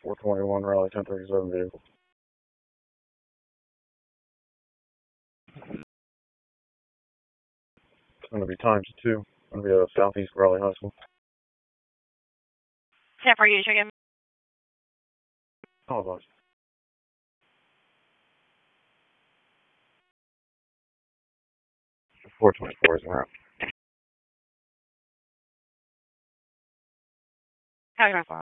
421 Raleigh 1037 vehicle. It's going to be times 2. Going to be at Southeast Raleigh High School. 10 for you, chicken. Oh, boss. 424 is around. How are you going to